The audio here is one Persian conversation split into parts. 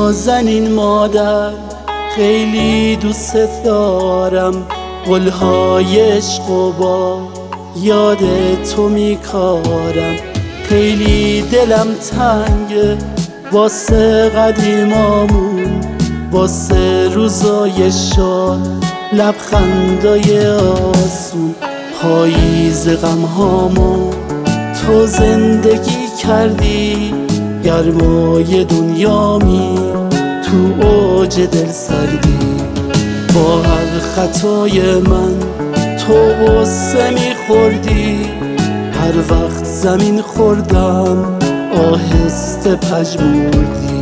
نازنین مادر، خیلی دوست دارم، قولهای عشق و با یاد تو میکارم. خیلی دلم تنگه واسه قدیمامون، واسه روزای شاد، لبخندای آسون. پاییز غمهامو تو زندگی کردی، گرمای دنیامی تو اوج دل سردی. با هر خطای من تو غصه میخوردی، هر وقت زمین خوردم آهسته پژمردی.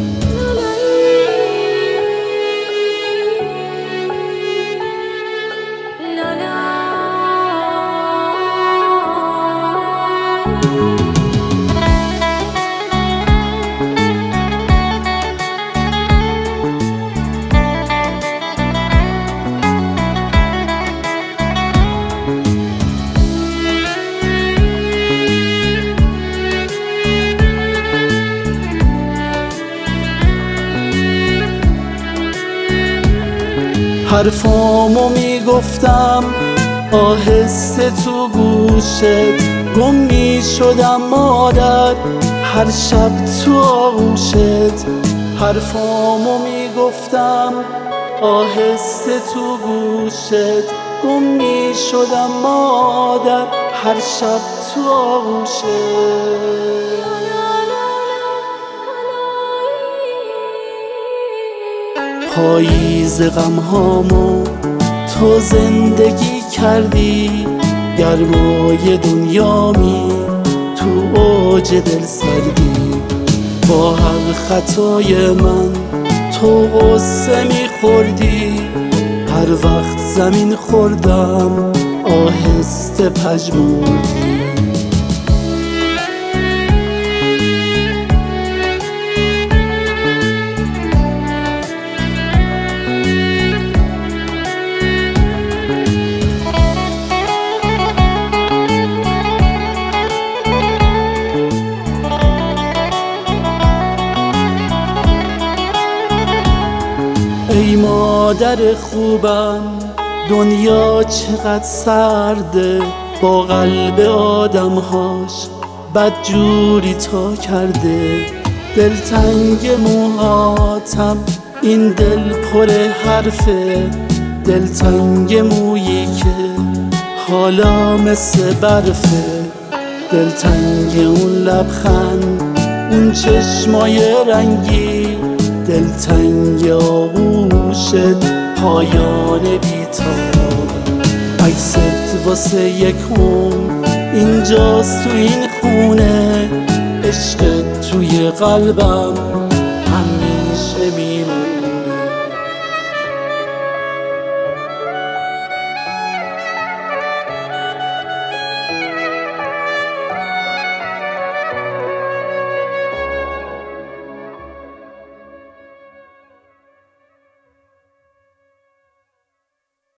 حرفامو میگفتم آهسته تو گوشت، گم میشدم مادر هر شب تو آغوشت. حرفامو میگفتم آهسته تو گوشت، گم میشدم مادر هر شب تو آغوشت. پاییز غمهامو تو زندگی کردی، گرمای دنیامی تو اوج دل سردی. با هر خطای من تو غصه میخوردی، هر وقت زمین خوردم آهسته پژمردی. ای مادر خوبم، دنیا چقدر سرده، با قلب آدمهاش بدجوری تا کرده. دلتنگ موهاتم این دل پر حرفه، دلتنگ مویی که حالا مثل برفه. دلتنگ اون لبخند، اون چشمای رنگی، دلتنگ آغوشت پایان بی‌تاب. عکست واسه یک عمر اینجاست تو این خونه، عشقت توی قلبم